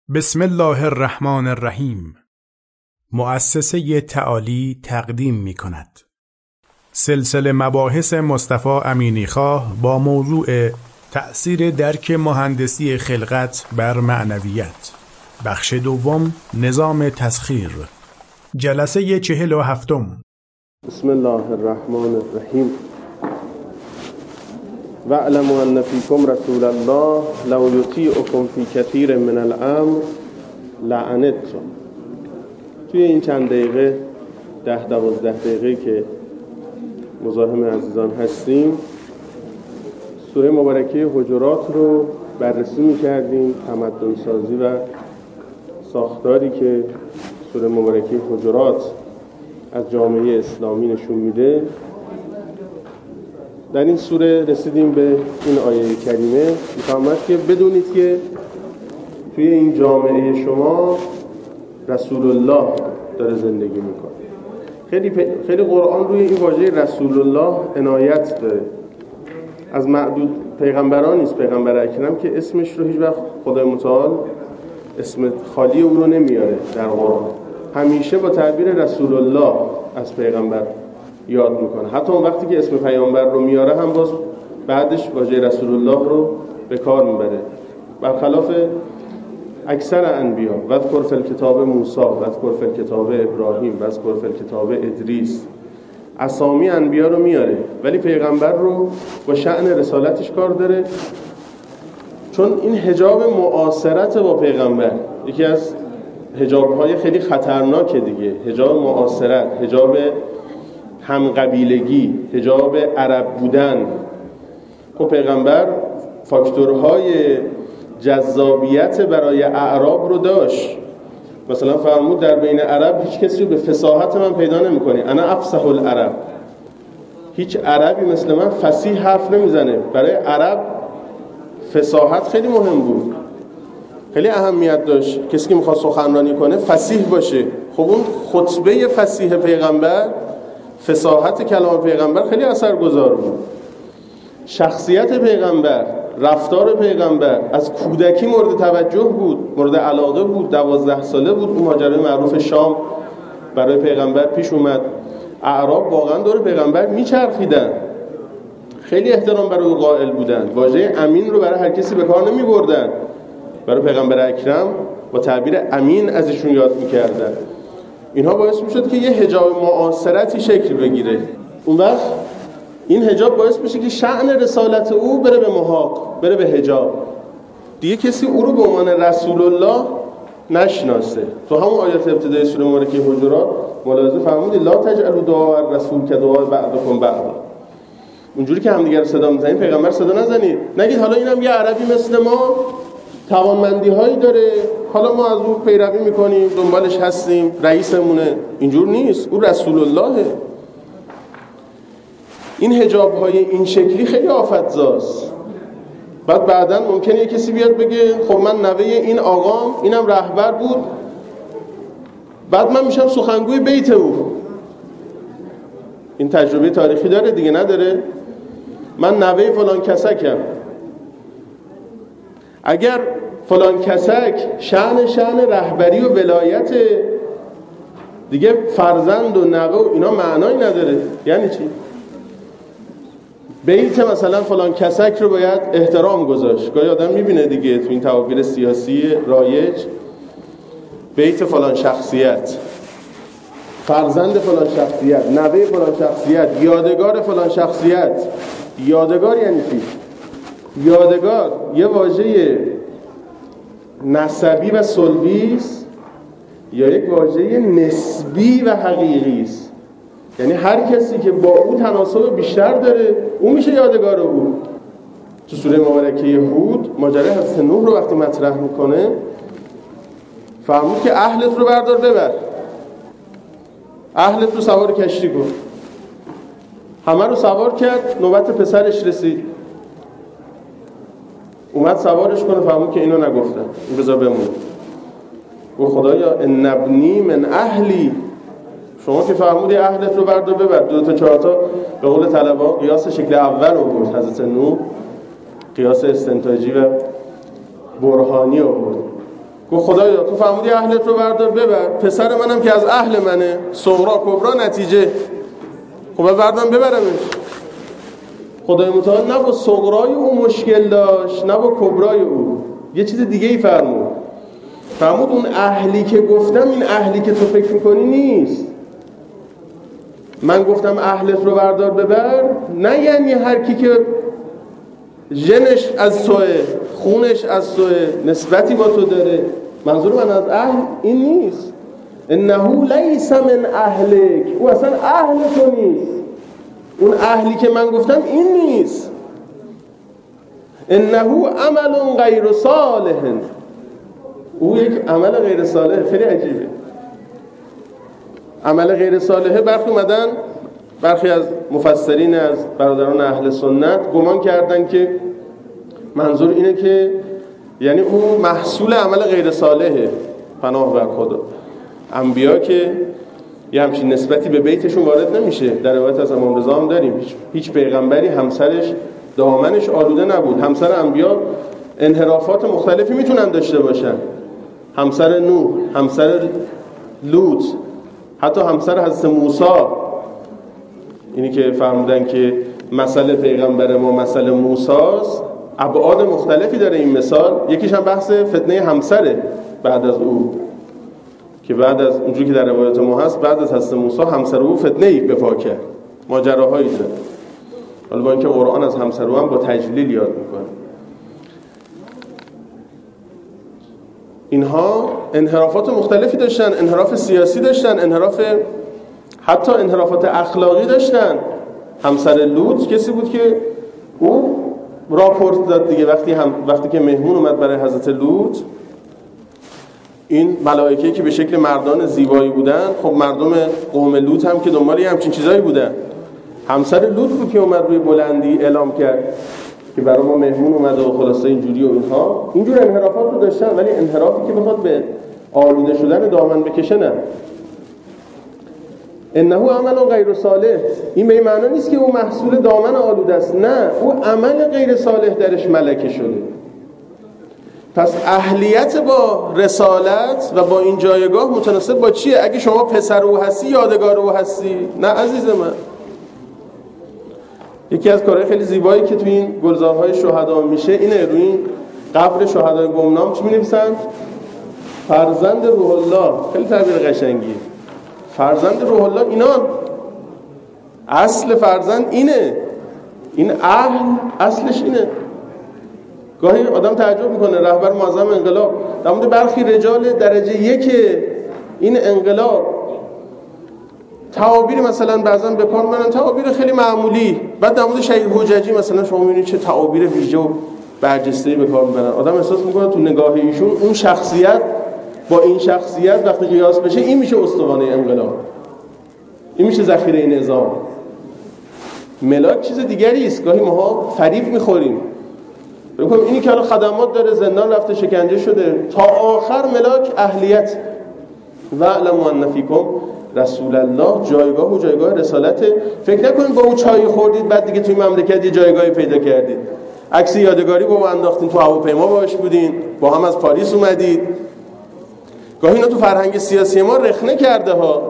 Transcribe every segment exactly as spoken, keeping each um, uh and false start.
بسم الله الرحمن الرحیم. مؤسسه تعالی تقدیم می کند سلسله مباحث مصطفی امینیخواه با موضوع تأثیر درک مهندسی خلقت بر معنویت، بخش دوم، نظام تسخیر، جلسه چهل و هفتم. بسم الله الرحمن الرحیم. واعلموا ان فیکم رسول الله لو یطیعکم فی کثیر من الامر لعنتم. توی این چند دقیقه ده دوازده دقیقه که مزاحم عزیزان هستیم، سوره مبارکه حجرات رو بررسی می‌کردیم، تمدن سازی و ساختاری که سوره مبارکه حجرات از جامعه اسلامی نشون میده. در این سوره رسیدیم به این آیه کریمه، می‌فرماید که بدونید که توی این جامعه شما رسول الله داره زندگی میکنه. خیلی خیلی قرآن روی این واژه رسول الله عنایت داره. از معدود پیغمبران نیست پیغمبر اکرم که اسمش رو هیچ وقت خدای متعال اسم خالی او رو نمیاره در قرآن، همیشه با تعبیر رسول الله از پیغمبر یاد میکنه. حتی اون وقتی که اسم پیامبر رو میاره هم باز بعدش واژه رسول الله رو به کار میبره، برخلاف اکثر انبیا. واذکر فی الکتاب موسی، واذکر فی الکتاب ابراهیم، واذکر فی الکتاب ادریس. اسامی انبیا رو میاره ولی پیغمبر رو با شأن رسالتش کار داره، چون این حجاب معاصرت با پیغمبر یکی از حجاب‌های خیلی خطرناکه دیگه. حجاب معاصرت، حجاب همقبیلگی، حجاب عرب بودن. خب پیغمبر فاکتورهای جذابیت برای اعراب رو داشت. مثلا فرمود در بین عرب هیچ کسی رو به فصاحت من پیدا نمی‌کنی، انا افصح العرب. هیچ عربی مثل من فصیح حرف نمیزنه. برای عرب فصاحت خیلی مهم بود، خیلی اهمیت داشت. کسی که میخواد سخنرانی کنه فصیح باشه. خب اون خطبه فصیح پیغمبر، فصاحت کلام پیغمبر خیلی اثرگذار بود. شخصیت پیغمبر، رفتار پیغمبر از کودکی مورد توجه بود، مورد علاقه بود. دوازده ساله بود اون ماجرای معروف شام برای پیغمبر پیش اومد. اعراب واقعا دور پیغمبر میچرخیدن، خیلی احترام برای او قائل بودن. واژه امین رو برای هر کسی به کار نمی بردن، برای پیغمبر اکرم با تعبیر امین ازشون یاد میکردن. اینها باعث میشد که یه حجاب معاصرتی شکل بگیره. اون وقت این حجاب باعث میشه که شأن رسالت او بره به محاق، بره به حجاب. دیگه کسی او رو به عنوان رسول الله نشناسه. تو همون آیات ابتدای سوره مبارکه حجرات ملاحظه فرمودید لا تجعلوا دعاء الرسول کدعاء بعضکم بعضا. اونجوری که همدیگه رو صدا میزنید پیغمبر صدا نزنید. نگید حالا اینم یه عربی مثل ما توانمندی هایی داره، حالا ما از اون پیروی میکنیم، دنبالش هستیم، رئیسمونه. اینجور نیست، او رسول اللهه. این حجاب های این شکلی خیلی آفتزاست. بعد بعداً ممکنه یه کسی بیاد بگه خب من نوه این آقام، اینم رهبر بود، بعد من میشم سخنگوی بیت او. این تجربه تاریخی داره دیگه، نداره؟ من نوه فلان کسکم. اگر فلان کسک شأن شأن رهبری و ولایت دیگه، فرزند و نوه و اینا معنایی نداره. یعنی چی؟ بیت مثلا فلان کسک رو باید احترام گذاشت. گاهی آدم میبینه دیگه تو این تعابیر سیاسی رایج، بیت فلان شخصیت، فرزند فلان شخصیت، نوه فلان شخصیت، یادگار فلان شخصیت. یادگار یعنی چی؟ یادگار یه واژه نسبی و صلبی است یا یک واژه نسبی و حقیقی است؟ یعنی هر کسی که با او تناسب بیشتر داره اون میشه یادگار او. تو سوره مبارکه هود ماجرای حضرت نوح رو وقتی مطرح میکنه فرمود که اهلت رو بردار ببر، اهلت رو سوار کشتی کن. همه رو سوار کرد، نوبت پسرش رسید، اومد سوارش کنه، فهمون که اینو نگفتن، این بذار بمونه. و خدایا ان ابنی من اهلی، شما که فرمودی اهلت رو بردار ببر. دو تا چهار تا به قول طلبا قیاس شکل اول آورد حضرت نوح، قیاس استنتاجی و برهانی آورد. گفت خدایا تو فرمودی اهلت رو بردار ببر، پسر منم که از اهل منه، صغرا کبرا نتیجه، خب بردارم ببرمش. خدای متعال نه با صغرای او مشکل داشت نه با کبرای او، یه چیز دیگه ای فرمود. فرمود اون اهلی که گفتم این اهلی که تو فکر میکنی نیست. من گفتم اهلت رو بردار ببر، نه یعنی هر کی که ژنش از توه، خونش از توه، نسبتی با تو داره. منظور من از اهل این نیست. انه لیس من اهلک، او اصلا اهل تو نیست. اون اهلی که من گفتم این نیست. انه عمل غیر صالح، او یک عمل غیر صالح. خیلی عجیبه. عمل غیر صالحه برخی اومدن، برخی از مفسرین از برادران اهل سنت گمان کردن که منظور اینه که یعنی اون محصول عمل غیر صالحه. پناه بر خدا. انبیا که یه همچین نسبتی به بیتشون وارد نمیشه. در روایت از امام رضا هم داریم هیچ, هیچ پیغمبری همسرش دامنش آلوده نبود. همسر انبیا انحرافات مختلفی میتونن داشته باشن. همسر نوح، همسر لوط، حتی همسر حضرت موسی. اینی که فرمودن که مسئله پیغمبر ما مسئله موساست، ابعاد مختلفی داره این مثال. یکیش هم بحث فتنه همسره بعد از او، که بعد از اونجوری که در روایت ما هست بعد از حضرت موسی همسر او فتنه‌ای به پا کرد، ماجراهایی داره. حالا با اینکه قرآن از همسر او هم با تجلیل یاد میکنه. اینها انحرافات مختلفی داشتن، انحراف سیاسی داشتن، انحراف حتی انحرافات اخلاقی داشتن. همسر لوط کسی بود که او راپورت داد دیگه، وقتی هم وقتی که مهمون اومد برای حضرت لوط، این ملائکه‌ای که به شکل مردان زیبایی بودن، خب مردم قوم لوط هم که دنبال همچین چیزایی بودن. همسر لوط بود که اومد روی بلندی اعلام کرد که برای ما مهمون اومده و خلاصه اینجوری و اینها. اینجور انحرافات رو داشتن، ولی انحرافی که بخواد به آلوده شدن دامن بکشه نه. انه عمل غیر صالح، این به این معنا نیست که او محصول دامن آلوده است، نه، او عمل غیر صالح درش ملکه شده. پس اهلیت با رسالت و با این جایگاه متناسب با چیه؟ اگه شما پسر او هستی یادگار او هستی؟ نه عزیز من. یکی از کارهای خیلی زیبایی که توی این گلزارهای شهدا میشه اینه، روی این قبر شهدای گمنام چی می‌نویسن؟ فرزند روح الله. خیلی تعبیر قشنگی. فرزند روح الله اینان. اصل فرزند اینه. این اهل اصلش اینه. گاهی آدم تعجب میکنه، رهبر معظم انقلاب در مورد برخی رجال درجه یک این انقلاب تعابیر مثلا بعضا به کار میبرن، تعابیر خیلی معمولی، بعد در مورد شهید حججی مثلا شما میبینید چه تعابیر ویژه و برجسته‌ای به کار میبرن. آدم احساس میکنه تو نگاه ایشون اون شخصیت با این شخصیت وقتی قیاس بشه این میشه استوانه انقلاب، این میشه ذخیره نظام. ملاک چیز دیگری است. گاهی ماها فریب میخوریم، بگم اینی که الان خدمات داره، زندان رفته، شکنجه شده، تا آخر ملاک اهلیت. و علم ان فیکم رسول الله، جایگاه و جایگاه رسالت. فکر نکنید با او چای خوردید بعد دیگه توی مملکت یه جایگاهی پیدا کردید، عکس یادگاری با او انداختین، تو هواپیما باهاش بودین، با هم از پاریس اومدید. گاهی اینا تو فرهنگ سیاسی ما رخنه کرده ها،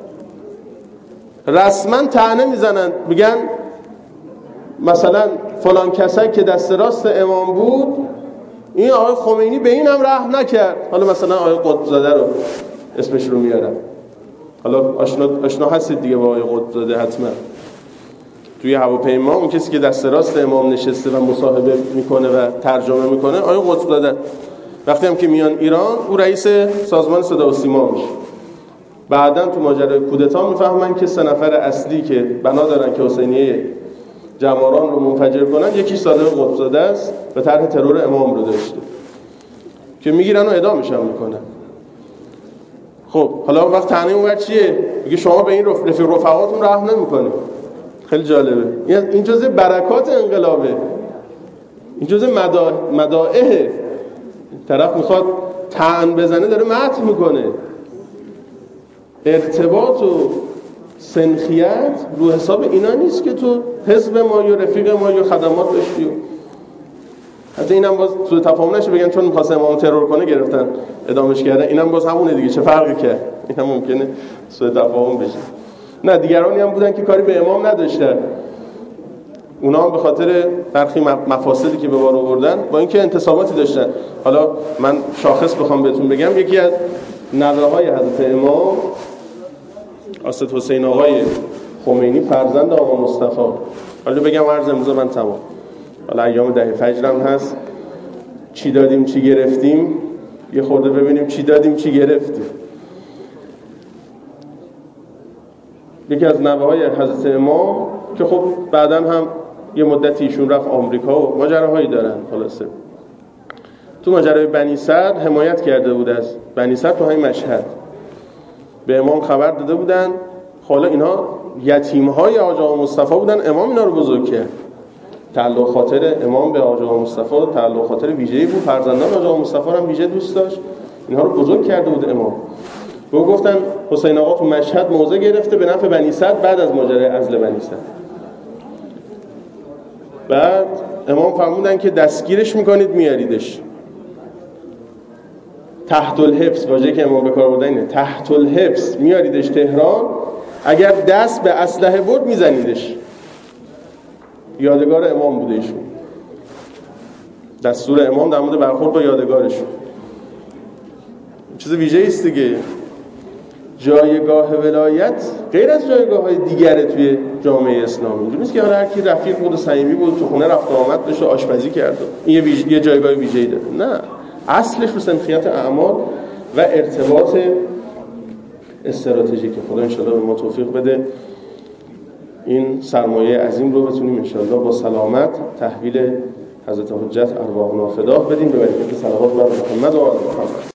رسما طعنه میزنن، میگن مثلا فلان کسایی که دست راست امام بود این آقای خمینی به این هم رحم نکرد. حالا مثلا آقای قطب‌زاده رو اسمش رو میارم، حالا آشنا آشنا هستید دیگه با آقای قطب‌زاده حتما. توی هواپیما اون کسی که دست راست امام نشسته و مصاحبه میکنه و ترجمه میکنه آقای قطب‌زاده. وقتی هم که میان ایران او رئیس سازمان صدا و سیما میشه. بعدن تو ماجرای کودتا میفهمن که سه نفر اصلی که بنا دارن که حسینیه جماران رو منفجر کنن یکی صادق قطب‌زاده است و طرح ترور امام رو داشته که میگیرن و اعدامش هم میکنن. خب حالا وقت طعنه اونور چیه؟ میگه شما به این رفیق رفقاتون رحم نمیکنید. خیلی جالبه. این جزء برکات انقلابه، این جزء مدائحه. طرف میخواد طعن بزنه داره مدح میکنه. ارتباط و سنخیت رو حساب اینا نیست که تو حزب ما یا رفیق ما یا خدمات داشتی. حتی اینم باز سوء تفاهم نشه بگن چون می‌خواست امام ترور کنه گرفتن ادامش کردن، اینم باز همونه دیگه، چه فرقی کرد؟ اینم ممکنه سوء تفاهم بشه. نه دیگرانی هم بودن که کاری به امام نداشتن، اونا هم به خاطر برخی مفاسدی که به بار آوردن با اینکه انتصاباتی داشتن. حالا من شاخص بخوام بهتون بگم، یکی از نوه‌های حضرت امام حضرت حسین آقای خمینی فرزند آقا مصطفی، حالا بگم عرض امروز من تمام، حالا ایام ده فجر هم هست، چی دادیم چی گرفتیم، یه خورده ببینیم چی دادیم چی گرفتیم. یکی از نوه‌های حضرت امام که خب بعداً هم یه مدتی ایشون رفت آمریکا و ماجراهایی دارن، خلاصه تو ماجرای بنی سعد حمایت کرده بود از بنی سعد تو همین مشهد، به امام خبر داده بودن، حالا اینا یتیم‌های آقا مصطفی بودن، امام اینا رو بزرگ کرد. تعلق خاطر امام به آقا مصطفی تعلق خاطر ویژه‌ای بود، فرزندان آقا مصطفی هم ویژه دوست داشت، اینها رو بزرگ کرده بود امام. و گفتن حسین آقا تو مشهد موضع گرفته به نفع بنی سعد بعد از ماجرای عزل بنی سعد. بعد امام فرمودن که دستگیرش میکنید میاریدش تحت الحبس، واژه‌ای که امام به کار بردن اینه، تحت الحبس میاریدش تهران، اگر دست به اسلحه برد میزنیدش. یادگار امام بوده ایشون، دستور امام در مورد برخورد با یادگارشون چیز ویژه‌ای است دیگه. جایگاه ولایت غیر از جایگاه‌های دیگره توی جامعه اسلامی. اینجوری نیست که هر کی رفیق بود و صمیمی بود تو خونه رفت و آمد داشت و آشپزی کرد این یه, ویژ... یه جایگاه ویژه‌ای داره. نه، اصلش رو سنخیت اعمال و ارتباط استراتژیک. خدا ان شاءالله به ما توفیق بده این سرمایه عظیم رو بتونیم ان شاءالله با سلامت تحویل حضرت حجت ارواحنا فداه بدیم به برکت صلوات بر محمد و آل محمد.